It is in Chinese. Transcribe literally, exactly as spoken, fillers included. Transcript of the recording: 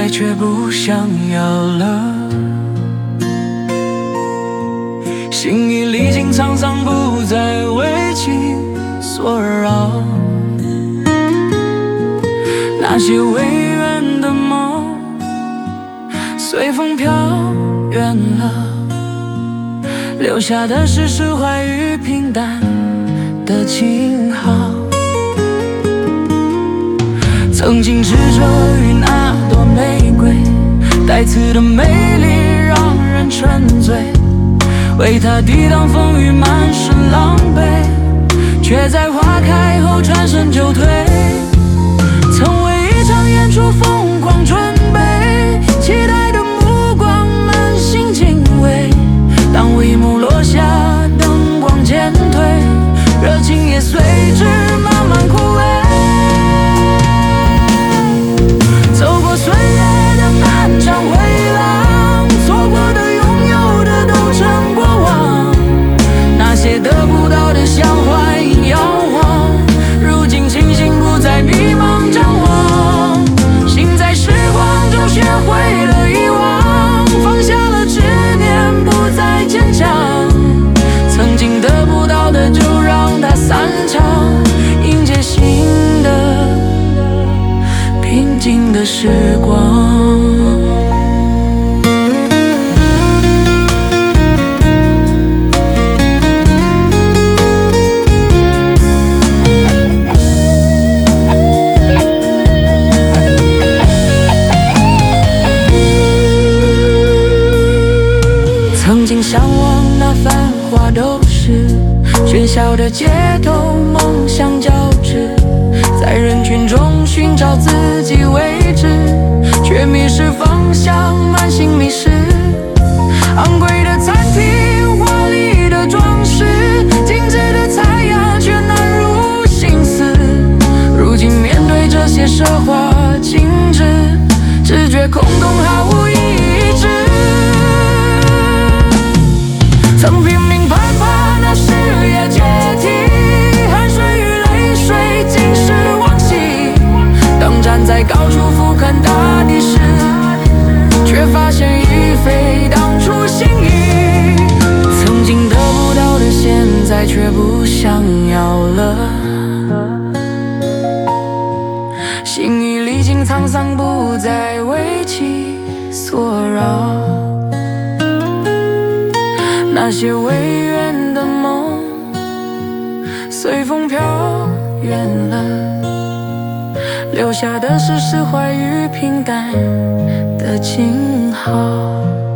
却不想要了。心已历经沧桑，不再为情所扰。那些未圆的梦，随风飘远了，留下的是释怀与平淡的记号。曾经执着于那朵玫瑰，带刺的美丽让人沉醉，为它抵挡风雨，满身狼狈，却在花开后转身就退。曾为一场演出疯狂准备，期待的目光满心敬畏，当帷幕落下，灯光渐退，热情也随之慢慢枯萎。走过岁月的漫长回廊，错过的拥有的都成过往，那些得不到的像幻影摇晃，如今清醒不再迷茫张望，心在时光中学会了遗忘，放下了执念不再坚强，曾经得不到的就让它散场，迎接新的平静的时光。曾经向往那繁华都市，喧嚣的街头梦想交织，在人群中寻找自己位置，却迷失方向，满心迷失。昂贵的餐厅，华丽的装饰，精致的菜肴却难入心思，如今面对这些奢华精致，只觉空洞毫无意志。曾拼命攀爬那事业阶梯，汗水与泪水尽是往昔，当站在高处俯瞰大地时，却发现已非当初心意，曾经得不到的现在却不想要了，心已历经沧桑，不再为其所扰，那些未圆的梦随风飘远了，留下的是释怀与平淡的静好。